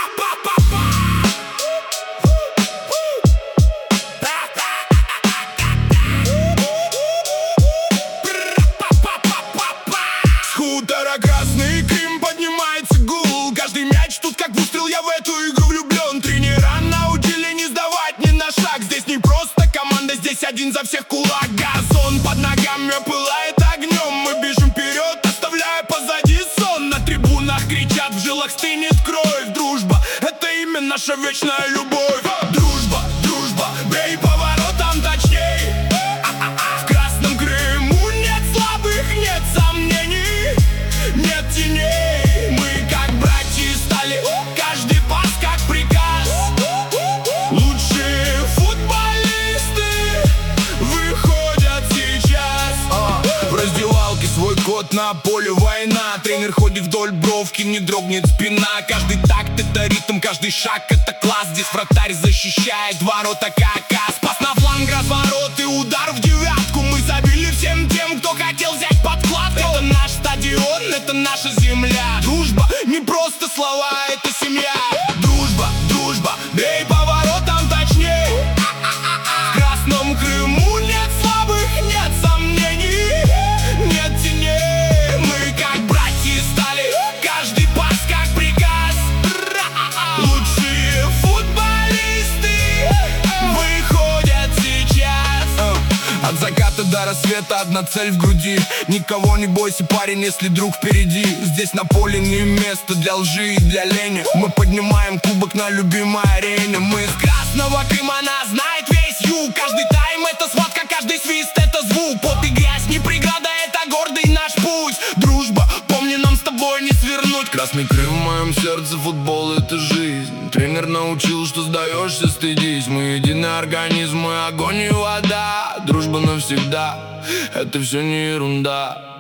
С хутора Красный Крым поднимается гул. Каждый мяч тут как выстрел, я в эту игру влюблен. Тренера научили не сдавать ни на шаг. Здесь не просто команда, здесь один за всех кулак. Газон под ногами пылает огнем. Мы бежим вперед, оставляя позади сон. На трибунах кричат, в жилах стынет кровь. Дружба — это имя, наша вечная любовь. Дружба, дружба, бей поворотом точней. В Красном Крыму нет слабых, нет сомнений, нет теней. Мы как братья стали, каждый пас как приказ. Лучшие футболисты выходят сейчас. В раздевалке свой кот, на поле война. Тренер ходит вдоль бровки, не дрогнет спина. Каждый такт — это ритм, каждый шаг — это класс. Здесь вратарь защищает ворота как ас. Пас на фланг, разворот и удар в девятку. Мы забили всем тем, кто хотел взять подкладку. Это наш стадион, это наша земля. Дружба — не просто слова, это семья. Дружба, дружба, бей поворотом точней. В Красном Крыму нет слабых, нет сомнений, нет теней. Мы как братья стали, каждый пас как приказ. Лучшие футболисты выходят сейчас. От заката до рассвета одна цель в груди. Никого не бойся, парень, если друг впереди. Здесь на поле не место для лжи и для лени. Мы поднимаем кубок на любимой арене. Мы с Красного Крыма, нас знает весь юг. Каждый тайм — это схватка, каждый свист — это звук. Пот и грязь не преграда, это гордый наш путь. Дружба, помни, нам с тобой не свернуть. Красный Крым в моем сердце, футбол — это жизнь. Тренер научил, что сдаешься, стыдись. Мы единый организм, мы огонь и вода. Дружба навсегда, это все не ерунда.